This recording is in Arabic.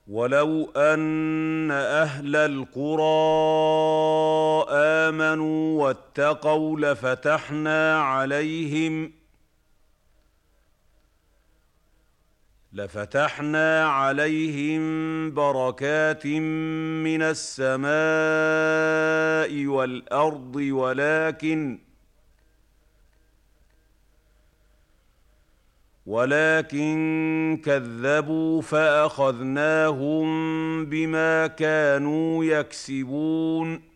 ولو ان اهل القرى امنوا واتقوا لفتحنا عليهم بركات من السماء والارض ولكن كذبوا فاخذناهم بما كانوا يكسبون